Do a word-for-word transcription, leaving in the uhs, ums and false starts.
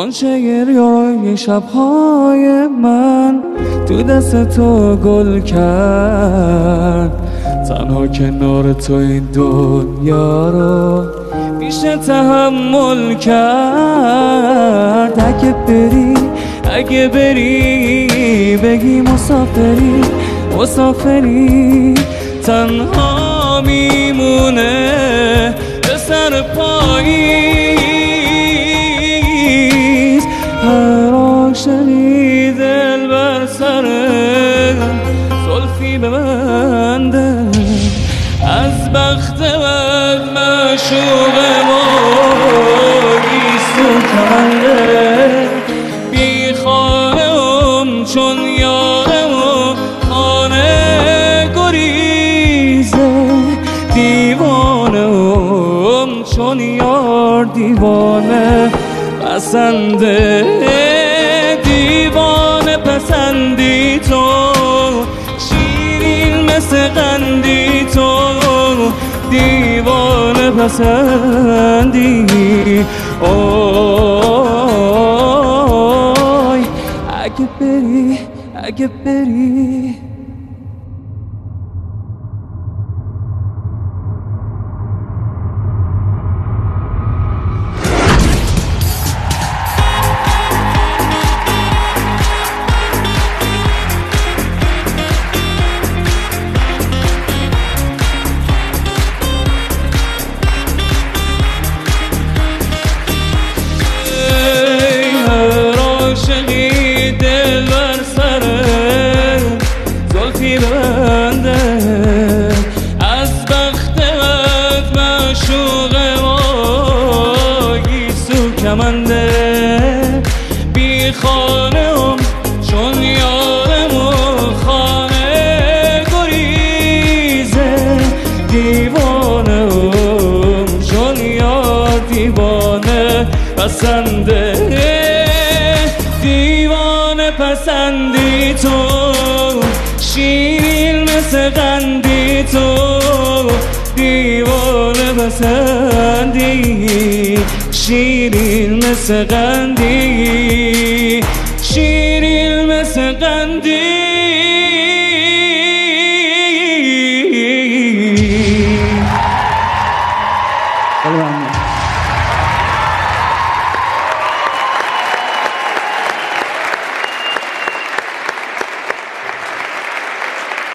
غنچه روی شبهای من تو دست تو گل کرد. تنها کنار تو این دنیا رو میشه تحمل کرد. اگه بری اگه بری بگی مسافری مسافری تنها میمونه به سر پاییز. هر عاشقی دل بر سر زلفی ببنده از بخت بد معشوق ما گیسو کمنده. بی خانم چون یارم و خانه گریزه دیوانم چون یار دیوانه پسنده. دیوانه پسندی تو شیرین مثل قندی تو دیوانه پسندی. اوی اگه بری اگه بری از بخت بد معشوق ما گیسو کمنده. بی خانم چون یارم و خانه گریزه دیوانم چون یار دیوانه پسنده. دیوانه پسندی تو شیرین مثل قندی تو دیوانه پسندی. شیرین مثل قندی شیرین مثل قندی.